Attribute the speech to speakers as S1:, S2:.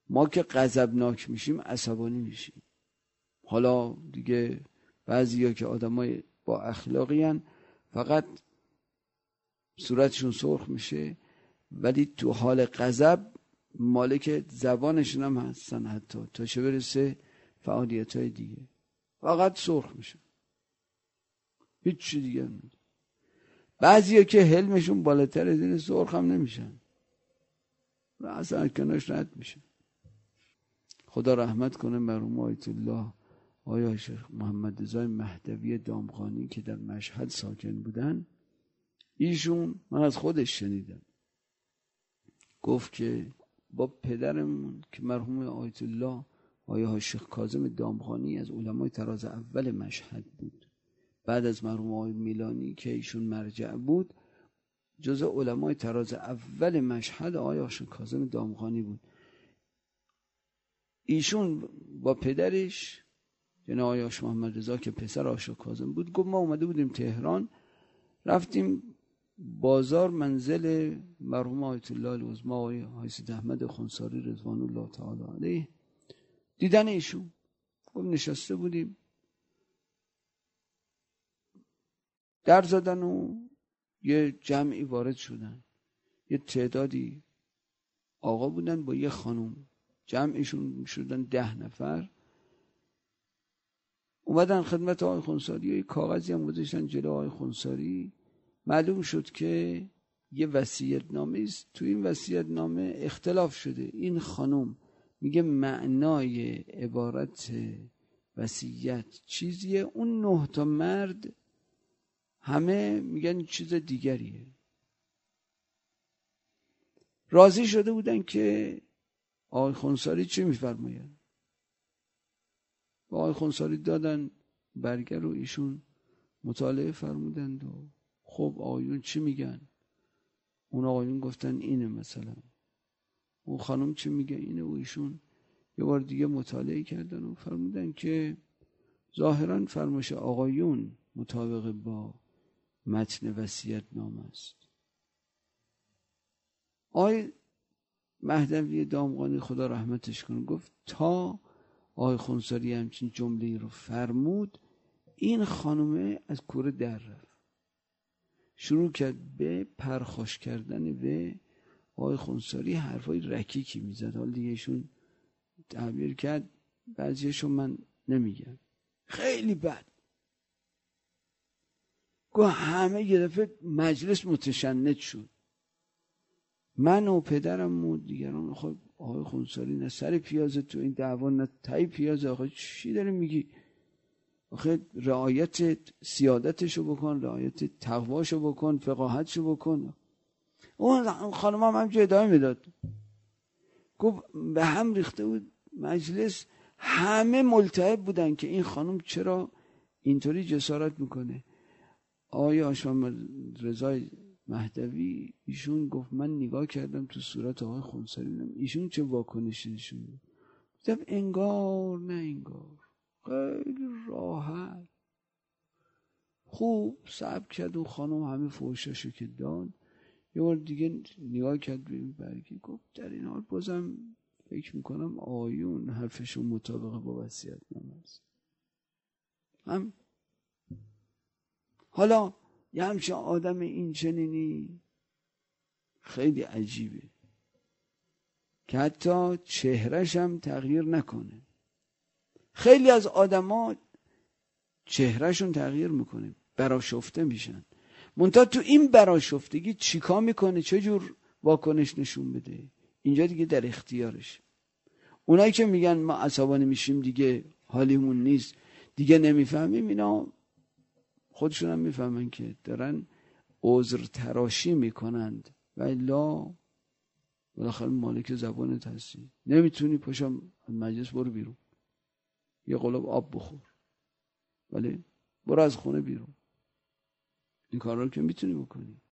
S1: ما که غضبناک میشیم عصبانی میشیم. حالا دیگه بعضیا که آدمای با اخلاقی هن فقط صورتشون سرخ میشه ولی تو حال غضب مالک زبانشون هم هستن، حتی تا چه برسه فعالیت‌های دیگه فقط سرخ میشن، هیچ چی دیگه نمیده. بعضیا که حلمشون بالاتر از این سرخ هم نمیشن و اصلا کناش رد میشن. خدا رحمت کنه مرحوم آیت الله آیا شیخ محمد رضا مهدوی دامغانی که در مشهد ساکن بودن. ایشون من از خودش شنیدم گفت که با پدرمون که مرحوم آیت الله آیا شیخ کاظم دامغانی از علمای تراز اول مشهد بود، بعد از مرحوم آقای میلانی که ایشون مرجع بود جزء علمای تراز اول مشهد آیا شیخ کاظم دامغانی بود. ایشون با پدرش یعنی آیا شیخ محمد رضا که پسر آشا کاظم بود گفت ما اومده بودیم تهران، رفتیم بازار منزل مرحوم آیت الله العظمی آقای حایص احمد خنثاری رضوان الله تعالی علیه، دیدن ایشون. گفت نشسته بودیم در زدن و یه جمعی وارد شدن، یه تعدادی آقا بودن با یه خانم، جمعشون شدن 10 نفر. اومدن خدمت آقای خنثاری، یه کاغذی هم گذاشتن جلو آقای خنثاری. معلوم شد که یه وصیت‌نامه است، تو این وصیت‌نامه اختلاف شده. این خانم میگه معنای عبارت وصیت چیزیه، اون 9 تا مرد همه میگن چیز دیگریه. راضی شده بودن که آقای خنثاری چی میفرماید. آقای خنثاری دادن برگه رو، ایشون مطالعه فرمودند و خب آقایون چی میگن؟ اون آقایون گفتن اینه، مثلا اون خانم چی میگه؟ اینه. و ایشون یه بار دیگه مطالعه کردن و فرمودن که ظاهرا فرمایش آقایون مطابق با متن وصیت‌نامه است. آقای مهدوی دامغانی خدا رحمتش کنه گفت تا آقای خنثاری همچین جمله‌ای رو فرمود این خانومه از کوره در رفت، شروع کرد به پرخاش کردن به آقای خنثاری، حرفای رکیکی میزد. حالا دیگه ایشون تعبیر کرد، بعضیشو من نمیگم، خیلی بد. گفت همه یه دفعه مجلس متشنج شد، من و پدرم و دیگران. خب آقای خنثاری نه سر پیازه تو این دعوا نه تای پیازه، آقا چی داری میگی؟ آخه رعایت سیادتشو بکن، رعایت تقواشو بکن، فقاهتشو بکن. اون خانم هم همجا ادامه میداد. گفت به هم ریخته بود مجلس، همه ملتهب بودن که این خانم چرا اینطوری جسارت میکنه. آقای شیخ رضا مهدوی ایشون گفت من نگاه کردم تو صورت آقای خنثاری، ایشون چه واکنشی نشون داد. گفتم انگار نه انگار، خیلی راحت خوب صبر کرد و خانم همه فحشاشو که داد. یه بار دیگه نگاه کرد به این برگه، گفت در این حال بازم فکر میکنم آیون حرفشون مطابق با وصیت‌نامه است. هم حالا یه همچه آدم این چنینی خیلی عجیبه که حتی چهرش هم تغییر نکنه. خیلی از آدما چهرهشون تغییر میکنه، برآشفته میشن، منتها تو این برآشفتگی چیکار میکنه، چه جور واکنش نشون بده، اینجا دیگه در اختیارش. اونایی که میگن ما عصبانی میشیم دیگه حالیمون نیست دیگه نمیفهمیم، اینا خودشون هم میفهمن که دارن عذر تراشی میکنند و الا بالاخره مالک زبانت هستی، نمیتونی پاشم مجلس برو بیرون یه قلاب آب بخور، ولی برو از خونه بیرون. این کار رو که میتونی بکنی.